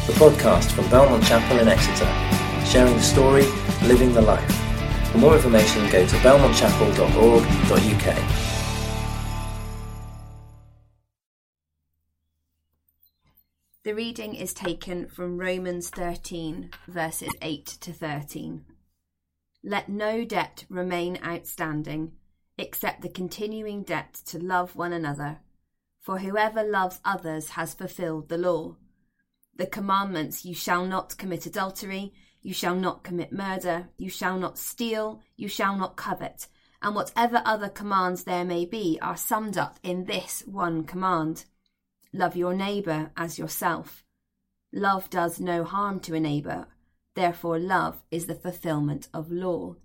the podcast from Belmont Chapel in Exeter, sharing the story, living the life. For more information, go to belmontchapel.org.uk. The reading is taken from Romans 13, verses 8 to 13. Let no debt remain outstanding, except the continuing debt to love one another. For whoever loves others has fulfilled the law. The commandments: you shall not commit adultery, you shall not commit murder, you shall not steal, you shall not covet, and whatever other commands there may be are summed up in this one command: love your neighbour as yourself. Love does no harm to a neighbour, therefore love is the fulfilment of law.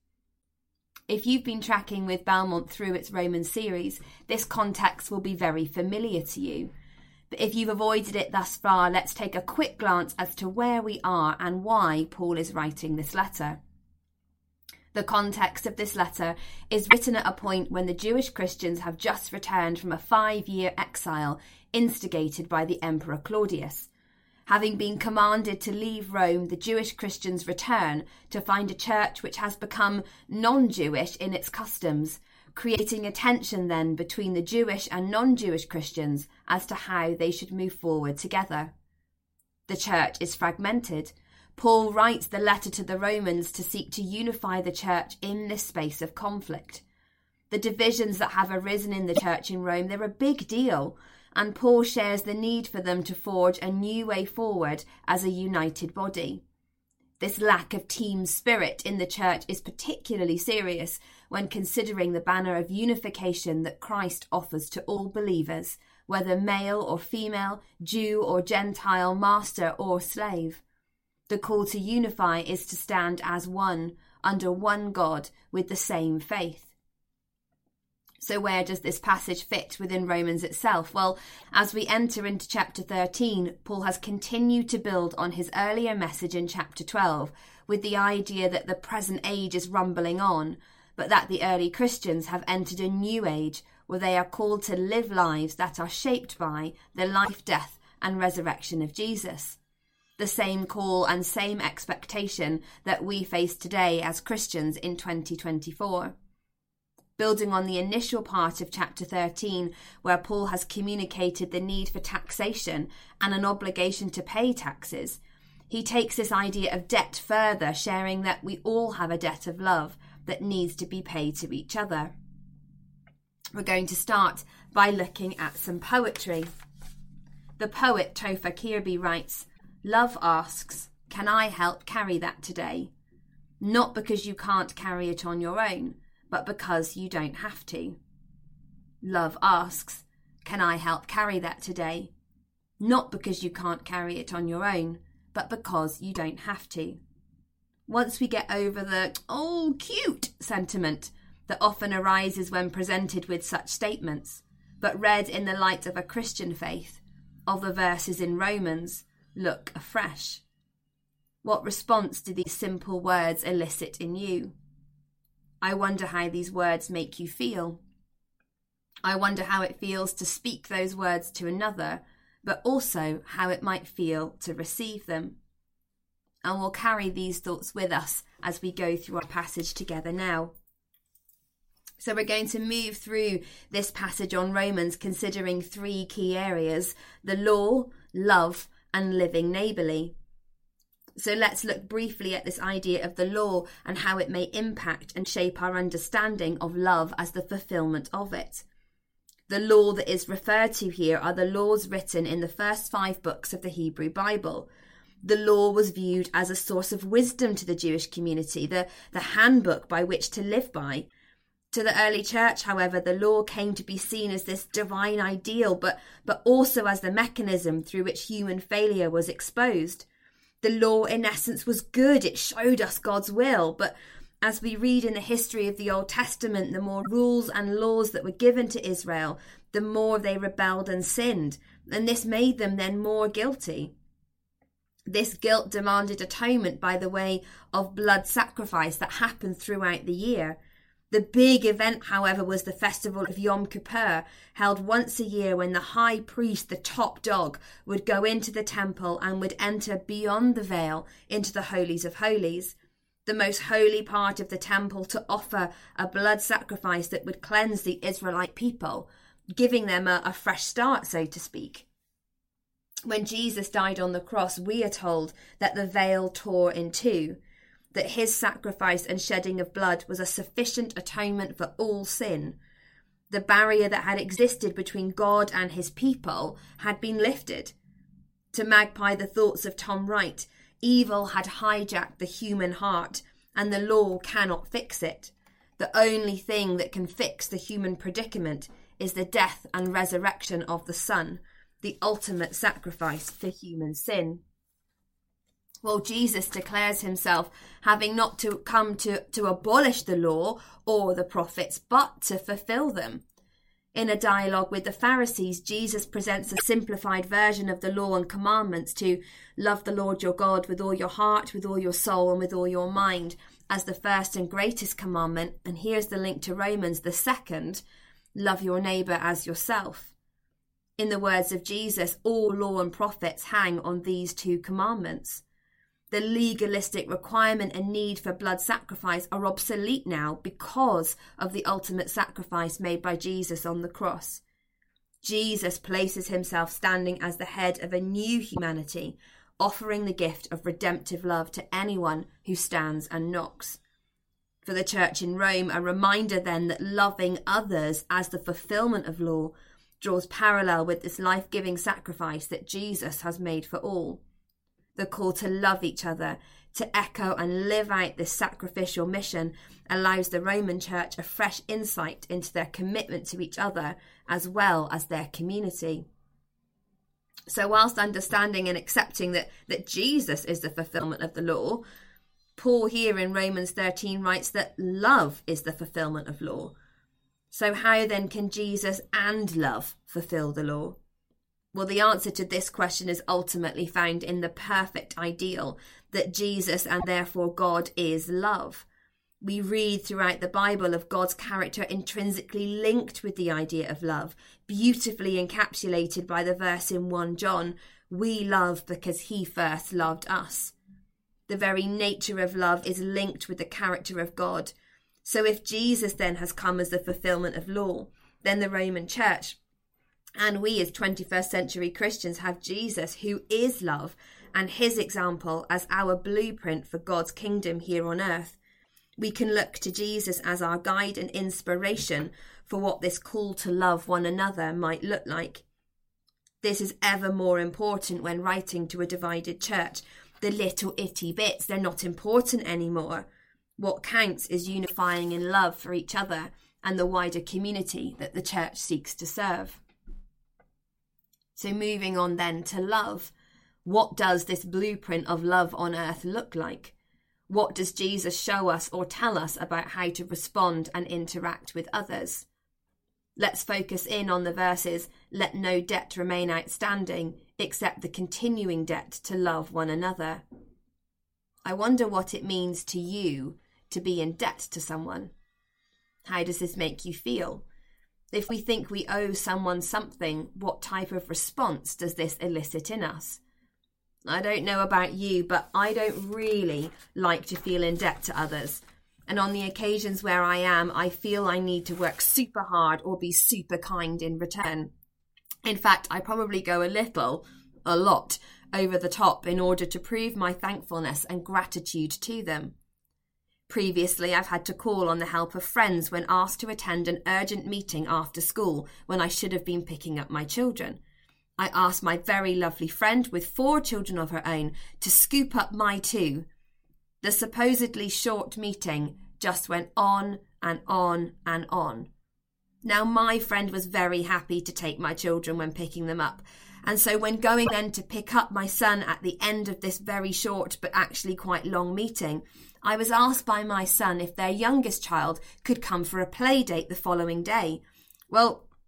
If you've been tracking with Belmont through its Romans series, this context will be very familiar to you. But if you've avoided it thus far, let's take a quick glance as to where we are and why Paul is writing this letter. The context of this letter is written at a point when the Jewish Christians have just returned from a 5-year exile instigated by the Emperor Claudius. Having been commanded to leave Rome, the Jewish Christians return to find a church which has become non-Jewish in its customs, creating a tension then between the Jewish and non-Jewish Christians as to how they should move forward together. The church is fragmented. Paul writes the letter to the Romans to seek to unify the church in this space of conflict. The divisions that have arisen in the church in Rome, they're a big deal, and Paul shares the need for them to forge a new way forward as a united body. This lack of team spirit in the church is particularly serious when considering the banner of unification that Christ offers to all believers, whether male or female, Jew or Gentile, master or slave. The call to unify is to stand as one, under one God, with the same faith. So where does this passage fit within Romans itself? Well, as we enter into chapter 13, Paul has continued to build on his earlier message in chapter 12 with the idea that the present age is rumbling on, but that the early Christians have entered a new age where they are called to live lives that are shaped by the life, death and resurrection of Jesus. The same call and same expectation that we face today as Christians in 2024. Building on the initial part of chapter 13, where Paul has communicated the need for taxation and an obligation to pay taxes, he takes this idea of debt further, sharing that we all have a debt of love that needs to be paid to each other. We're going to start by looking at some poetry. The poet Topher Kirby writes, "Love asks, can I help carry that today? Not because you can't carry it on your own, but because you don't have to." Love asks, can I help carry that today? Not because you can't carry it on your own, but because you don't have to. Once we get over the, "oh, cute" sentiment that often arises when presented with such statements, but read in the light of a Christian faith, of the verses in Romans, look afresh. What response do these simple words elicit in you? I wonder how these words make you feel. I wonder how it feels to speak those words to another, but also how it might feel to receive them. And we'll carry these thoughts with us as we go through our passage together now. So we're going to move through this passage on Romans considering 3 key areas: the law, love, and living neighbourly. So let's look briefly at this idea of the law and how it may impact and shape our understanding of love as the fulfilment of it. The law that is referred to here are the laws written in the first 5 books of the Hebrew Bible. The law was viewed as a source of wisdom to the Jewish community, the handbook by which to live by. To the early church, however, the law came to be seen as this divine ideal, but also as the mechanism through which human failure was exposed. The law, in essence, was good. It showed us God's will. But as we read in the history of the Old Testament, the more rules and laws that were given to Israel, the more they rebelled and sinned. And this made them then more guilty. This guilt demanded atonement by the way of blood sacrifice that happened throughout the year. The big event, however, was the festival of Yom Kippur, held once a year when the high priest, the top dog, would go into the temple and would enter beyond the veil into the holies of holies, the most holy part of the temple, to offer a blood sacrifice that would cleanse the Israelite people, giving them a fresh start, so to speak. When Jesus died on the cross, we are told that the veil tore in two, that his sacrifice and shedding of blood was a sufficient atonement for all sin. The barrier that had existed between God and his people had been lifted. To magpie the thoughts of Tom Wright, evil had hijacked the human heart, and the law cannot fix it. The only thing that can fix the human predicament is the death and resurrection of the Son, the ultimate sacrifice for human sin. Well, Jesus declares himself having not to come to abolish the law or the prophets, but to fulfill them. In a dialogue with the Pharisees, Jesus presents a simplified version of the law and commandments to love the Lord your God with all your heart, with all your soul, and with all your mind as the first and greatest commandment. And here's the link to Romans, the second, love your neighbour as yourself. In the words of Jesus, all law and prophets hang on these two commandments. The legalistic requirement and need for blood sacrifice are obsolete now because of the ultimate sacrifice made by Jesus on the cross. Jesus places himself standing as the head of a new humanity, offering the gift of redemptive love to anyone who stands and knocks. For the church in Rome, a reminder then that loving others as the fulfillment of law draws parallel with this life-giving sacrifice that Jesus has made for all. The call to love each other, to echo and live out this sacrificial mission, allows the Roman Church a fresh insight into their commitment to each other as well as their community. So whilst understanding and accepting that Jesus is the fulfillment of the law, Paul here in Romans 13 writes that love is the fulfillment of law. So how then can Jesus and love fulfill the law? Well, the answer to this question is ultimately found in the perfect ideal that Jesus and therefore God is love. We read throughout the Bible of God's character intrinsically linked with the idea of love, beautifully encapsulated by the verse in 1 John, we love because he first loved us. The very nature of love is linked with the character of God. So if Jesus then has come as the fulfillment of law, then the Roman Church and we as 21st century Christians have Jesus, who is love, and his example as our blueprint for God's kingdom here on earth. We can look to Jesus as our guide and inspiration for what this call to love one another might look like. This is ever more important when writing to a divided church. The little itty bits, they're not important anymore. What counts is unifying in love for each other and the wider community that the church seeks to serve. So moving on then to love, what does this blueprint of love on earth look like? What does Jesus show us or tell us about how to respond and interact with others? Let's focus in on the verses, let no debt remain outstanding except the continuing debt to love one another. I wonder what it means to you to be in debt to someone. How does this make you feel? If we think we owe someone something, what type of response does this elicit in us? I don't know about you, but I don't really like to feel in debt to others. And on the occasions where I am, I feel I need to work super hard or be super kind in return. In fact, I probably go a lot, over the top in order to prove my thankfulness and gratitude to them. Previously, I've had to call on the help of friends when asked to attend an urgent meeting after school when I should have been picking up my children. I asked my very lovely friend with 4 children of her own to scoop up my 2. The supposedly short meeting just went on and on and on. Now, my friend was very happy to take my children when picking them up. And so when going then to pick up my son at the end of this very short but actually quite long meeting, I was asked by my son if their youngest child could come for a play date the following day. Well,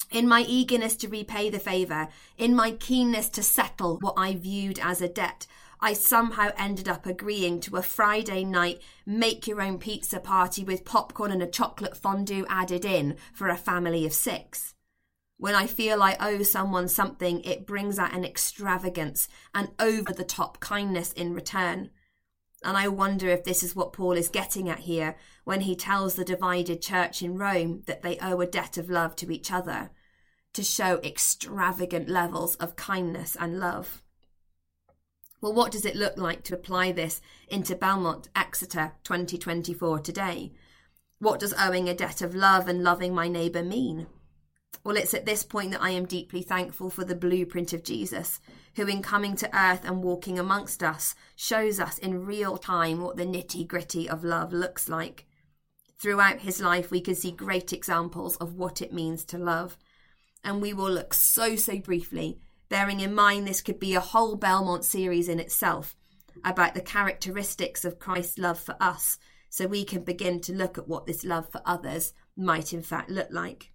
In my eagerness to repay the favour, in my keenness to settle what I viewed as a debt, I somehow ended up agreeing to a Friday night make-your-own-pizza party with popcorn and a chocolate fondue added in for a family of 6. When I feel I owe someone something, it brings out an extravagance and over-the-top kindness in return. And I wonder if this is what Paul is getting at here when he tells the divided church in Rome that they owe a debt of love to each other, to show extravagant levels of kindness and love. Well, what does it look like to apply this into Belmont, Exeter 2024 today? What does owing a debt of love and loving my neighbour mean? Well, it's at this point that I am deeply thankful for the blueprint of Jesus, who in coming to earth and walking amongst us shows us in real time what the nitty-gritty of love looks like. Throughout his life, we can see great examples of what it means to love. And we will look so briefly, bearing in mind this could be a whole Belmont series in itself, about the characteristics of Christ's love for us, so we can begin to look at what this love for others might in fact look like.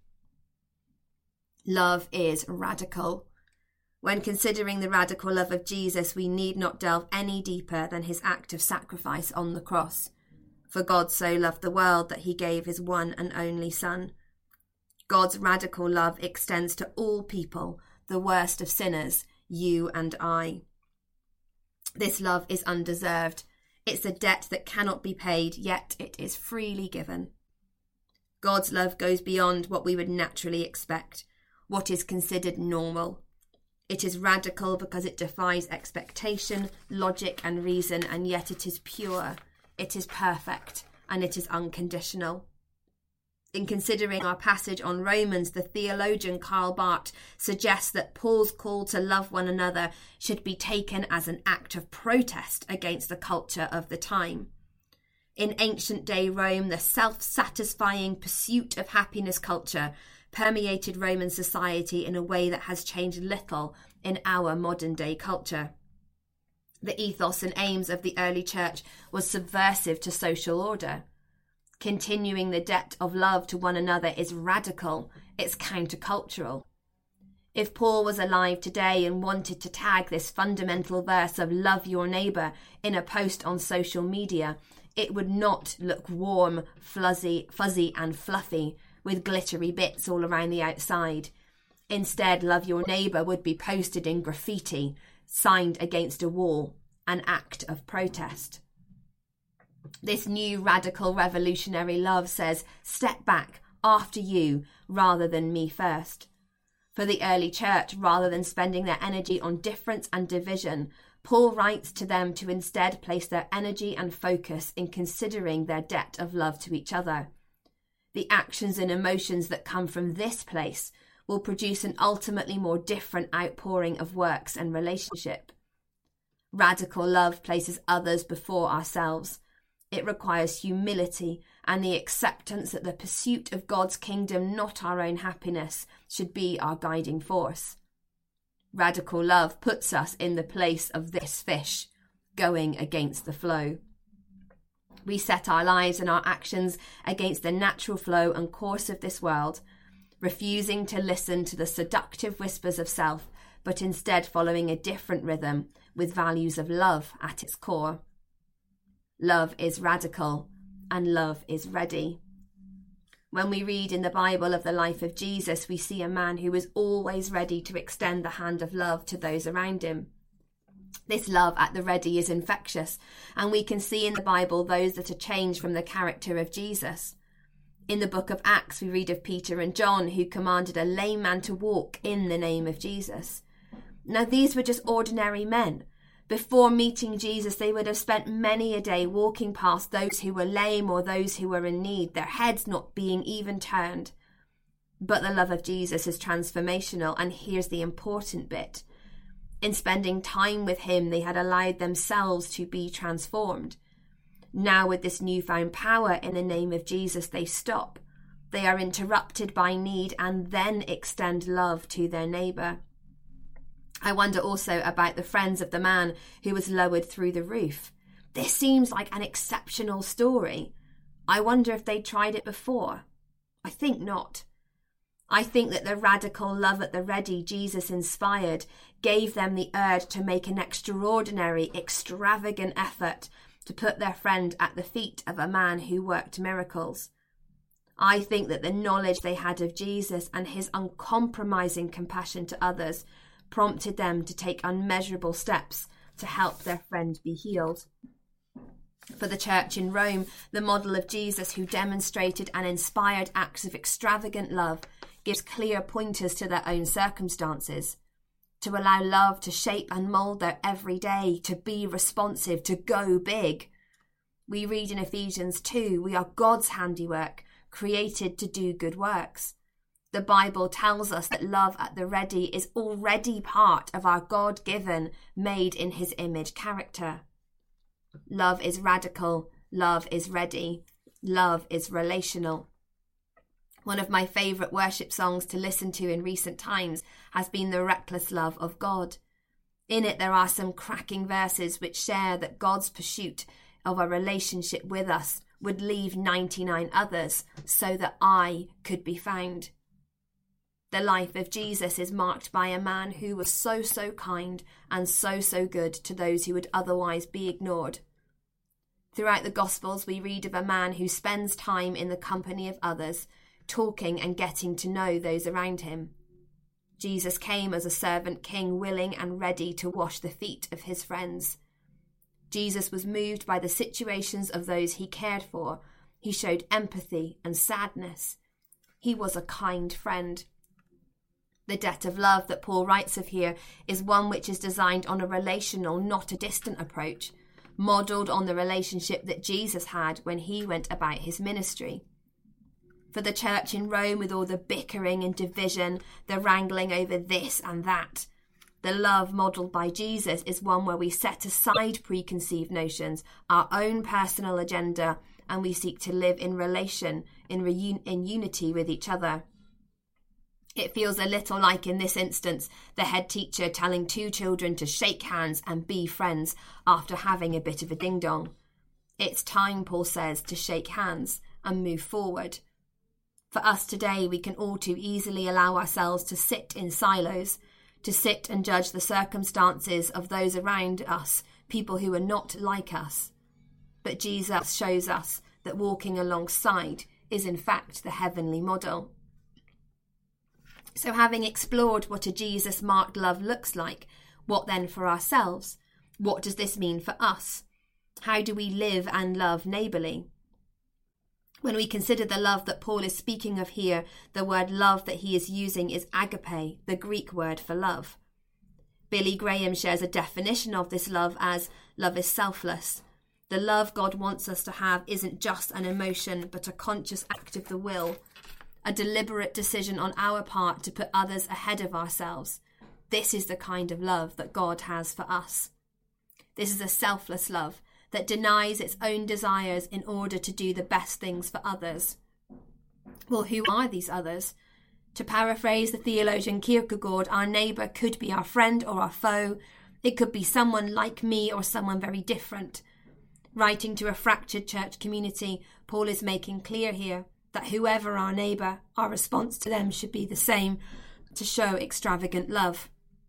Love is radical. When considering the radical love of Jesus, we need not delve any deeper than his act of sacrifice on the cross. For God so loved the world that he gave his one and only Son. God's radical love extends to all people, the worst of sinners, you and I. This love is undeserved. It's a debt that cannot be paid, yet it is freely given. God's love goes beyond what we would naturally expect, what is considered normal. It is radical because it defies expectation, logic and reason, and yet it is pure, it is perfect, and it is unconditional. In considering our passage on Romans, the theologian Karl Barth suggests that Paul's call to love one another should be taken as an act of protest against the culture of the time. In ancient day Rome, the self-satisfying pursuit of happiness culture permeated Roman society in a way that has changed little in our modern day culture. The ethos and aims of the early church was subversive to social order. Continuing the debt of love to one another is radical, it's countercultural. If Paul was alive today and wanted to tag this fundamental verse of love your neighbour in a post on social media, it would not look warm, fuzzy and fluffy with glittery bits all around the outside. Instead, love your neighbour would be posted in graffiti, signed against a wall, an act of protest. This new radical revolutionary love says, step back, after you, rather than me first. For the early church, rather than spending their energy on difference and division, Paul writes to them to instead place their energy and focus in considering their debt of love to each other. The actions and emotions that come from this place will produce an ultimately more different outpouring of works and relationship. Radical love places others before ourselves. It requires humility and the acceptance that the pursuit of God's kingdom, not our own happiness, should be our guiding force. Radical love puts us in the place of this fish, going against the flow. We set our lives and our actions against the natural flow and course of this world, refusing to listen to the seductive whispers of self, but instead following a different rhythm with values of love at its core. Love is radical and love is ready. When we read in the Bible of the life of Jesus, we see a man who was always ready to extend the hand of love to those around him. This love at the ready is infectious, and we can see in the Bible those that are changed from the character of Jesus. In the book of Acts, we read of Peter and John who commanded a lame man to walk in the name of Jesus. Now, these were just ordinary men. Before meeting Jesus, they would have spent many a day walking past those who were lame or those who were in need, their heads not being even turned. But the love of Jesus is transformational, and here's the important bit. In spending time with him, they had allowed themselves to be transformed. Now, with this newfound power in the name of Jesus, they stop. They are interrupted by need and then extend love to their neighbour. I wonder also about the friends of the man who was lowered through the roof. This seems like an exceptional story. I wonder if they'd tried it before. I think not. I think that the radical love at the ready Jesus inspired gave them the urge to make an extraordinary, extravagant effort to put their friend at the feet of a man who worked miracles. I think that the knowledge they had of Jesus and his uncompromising compassion to others prompted them to take unmeasurable steps to help their friend be healed. For the church in Rome, the model of Jesus who demonstrated and inspired acts of extravagant love gives clear pointers to their own circumstances, to allow love to shape and mould their everyday, to be responsive, to go big. We read in Ephesians 2, we are God's handiwork, created to do good works. The Bible tells us that love at the ready is already part of our God-given, made in his image character. Love is radical, love is ready, love is relational. One of my favourite worship songs to listen to in recent times has been The Reckless Love of God. In it there are some cracking verses which share that God's pursuit of a relationship with us would leave 99 others so that I could be found. The life of Jesus is marked by a man who was so kind and so good to those who would otherwise be ignored. Throughout the Gospels we read of a man who spends time in the company of others, talking and getting to know those around him. Jesus came as a servant king, willing and ready to wash the feet of his friends. Jesus was moved by the situations of those he cared for. He showed empathy and sadness. He was a kind friend. The debt of love that Paul writes of here is one which is designed on a relational, not a distant approach, modelled on the relationship that Jesus had when he went about his ministry. For the church in Rome, with all the bickering and division, the wrangling over this and that, the love modelled by Jesus is one where we set aside preconceived notions, our own personal agenda, and we seek to live in relation, in unity with each other. It feels a little like, in this instance, the head teacher telling two children to shake hands and be friends after having a bit of a ding-dong. It's time, Paul says, to shake hands and move forward. For us today, we can all too easily allow ourselves to sit in silos, to sit and judge the circumstances of those around us, people who are not like us. But Jesus shows us that walking alongside is in fact the heavenly model. So having explored what a Jesus-marked love looks like, what then for ourselves? What does this mean for us? How do we live and love neighbourly? When we consider the love that Paul is speaking of here, the word love that he is using is agape, the Greek word for love. Billy Graham shares a definition of this love as love is selfless. The love God wants us to have isn't just an emotion, but a conscious act of the will, a deliberate decision on our part to put others ahead of ourselves. This is the kind of love that God has for us. This is a selfless love that denies its own desires in order to do the best things for others. Well, who are these others? To paraphrase the theologian Kierkegaard, our neighbour could be our friend or our foe. It could be someone like me or someone very different. Writing to a fractured church community, Paul is making clear here that whoever our neighbour, our response to them should be the same, to show extravagant love.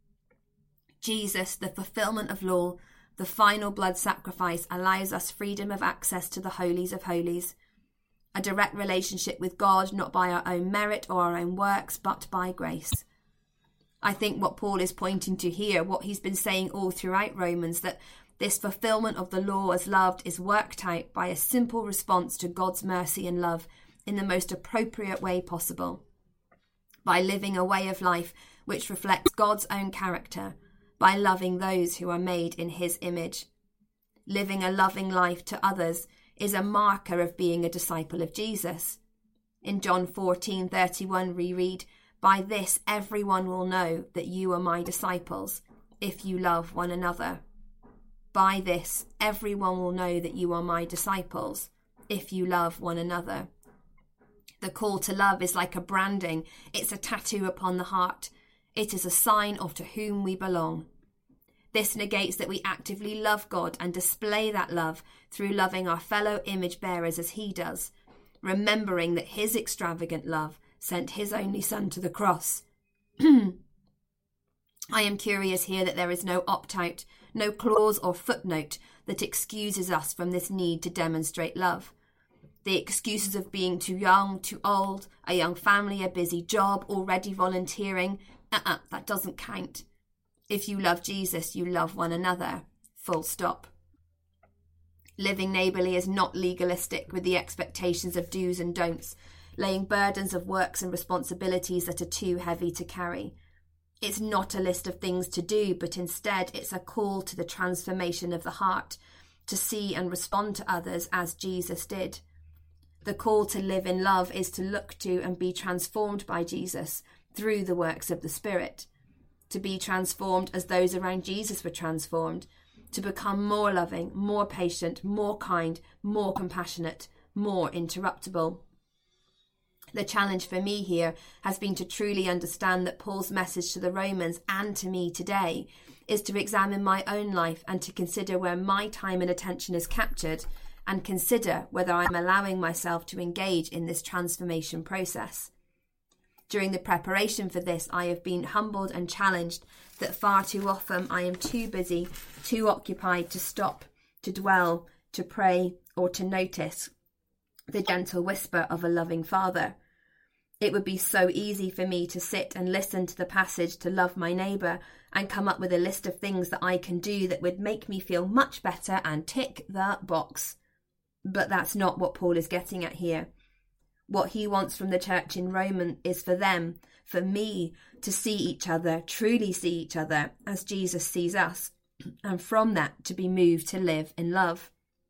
Jesus, the fulfilment of law, the final blood sacrifice, allows us freedom of access to the holies of holies, a direct relationship with God, not by our own merit or our own works, but by grace. I think what Paul is pointing to here, what he's been saying all throughout Romans, that this fulfilment of the law as loved is worked out by a simple response to God's mercy and love in the most appropriate way possible, by living a way of life which reflects God's own character, by loving those who are made in his image. Living a loving life to others is a marker of being a disciple of Jesus. In John 14:31 we read, "By this everyone will know that you are my disciples, if you love one another." By this everyone will know that you are my disciples, if you love one another. The call to love is like a branding. It's a tattoo upon the heart. It is a sign of to whom we belong. This negates that we actively love God and display that love through loving our fellow image bearers as he does, remembering that his extravagant love sent his only Son to the cross. I am curious here that there is no opt-out, no clause or footnote that excuses us from this need to demonstrate love. The excuses of being too young, too old, a young family, a busy job, already volunteering, that doesn't count. If you love Jesus, you love one another. Full stop. Living neighbourly is not legalistic with the expectations of do's and don'ts, laying burdens of works and responsibilities that are too heavy to carry. It's not a list of things to do, but instead it's a call to the transformation of the heart, to see and respond to others as Jesus did. The call to live in love is to look to and be transformed by Jesus through the works of the Spirit, to be transformed as those around Jesus were transformed, to become more loving, more patient, more kind, more compassionate, more interruptible. The challenge for me here has been to truly understand that Paul's message to the Romans and to me today is to examine my own life and to consider where my time and attention is captured and consider whether I am allowing myself to engage in this transformation process. During the preparation for this, I have been humbled and challenged that far too often I am too busy, too occupied to stop, to dwell, to pray, or to notice the gentle whisper of a loving Father. It would be so easy for me to sit and listen to the passage to love my neighbour and come up with a list of things that I can do that would make me feel much better and tick the box. But that's not what Paul is getting at here. What he wants from the church in Rome is for them, for me, to see each other, truly see each other as Jesus sees us, and from that to be moved to live in love.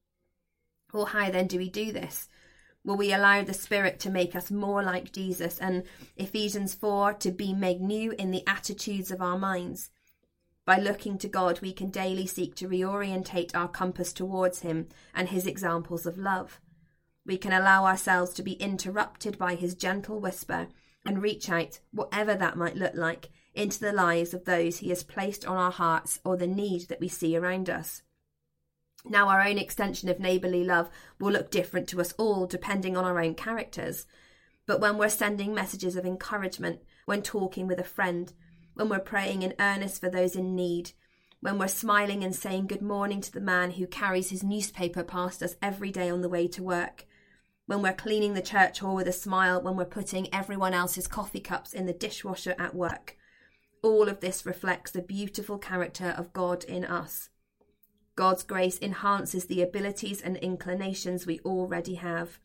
Well, how then do we do this? Will we allow the Spirit to make us more like Jesus, and Ephesians 4, to be made new in the attitudes of our minds? By looking to God, we can daily seek to reorientate our compass towards him and his examples of love. We can allow ourselves to be interrupted by his gentle whisper and reach out, whatever that might look like, into the lives of those he has placed on our hearts or the need that we see around us. Now, our own extension of neighbourly love will look different to us all, depending on our own characters. But when we're sending messages of encouragement, when talking with a friend, when we're praying in earnest for those in need, when we're smiling and saying good morning to the man who carries his newspaper past us every day on the way to work, when we're cleaning the church hall with a smile, when we're putting everyone else's coffee cups in the dishwasher at work, all of this reflects the beautiful character of God in us. God's grace enhances the abilities and inclinations we already have.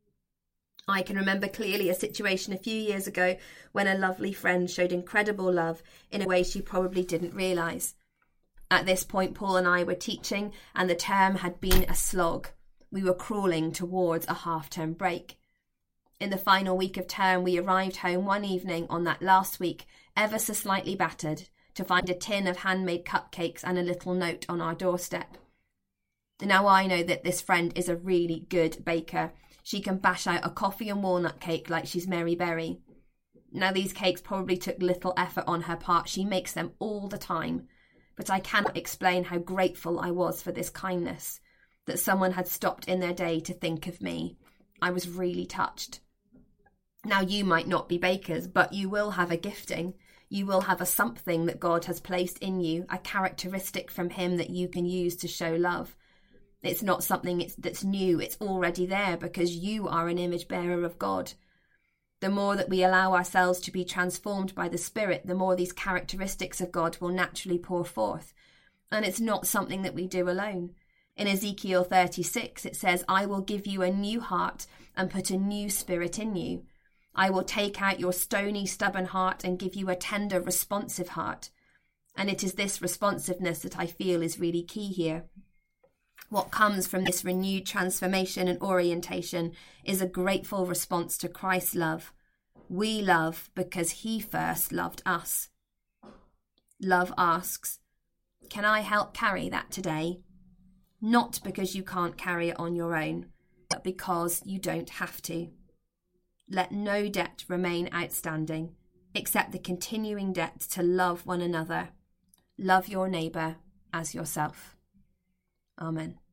I can remember clearly a situation a few years ago when a lovely friend showed incredible love in a way she probably didn't realise. At this point, Paul and I were teaching, and the term had been a slog. We were crawling towards a half-term break. In the final week of term, we arrived home one evening on that last week, ever so slightly battered, to find a tin of handmade cupcakes and a little note on our doorstep. Now I know that this friend is a really good baker. She can bash out a coffee and walnut cake like she's Mary Berry. Now these cakes probably took little effort on her part. She makes them all the time. But I cannot explain how grateful I was for this kindness, that someone had stopped in their day to think of me. I was really touched. Now you might not be bakers, but you will have a gifting. You will have a something that God has placed in you, a characteristic from him that you can use to show love. It's not something that's new, it's already there because you are an image bearer of God. The more that we allow ourselves to be transformed by the Spirit, the more these characteristics of God will naturally pour forth. And it's not something that we do alone. In Ezekiel 36, it says, I will give you a new heart and put a new spirit in you. I will take out your stony, stubborn heart and give you a tender, responsive heart. And it is this responsiveness that I feel is really key here. What comes from this renewed transformation and orientation is a grateful response to Christ's love. We love because he first loved us. Love asks, can I help carry that today? Not because you can't carry it on your own, but because you don't have to. Let no debt remain outstanding, except the continuing debt to love one another. Love your neighbour as yourself. Amen.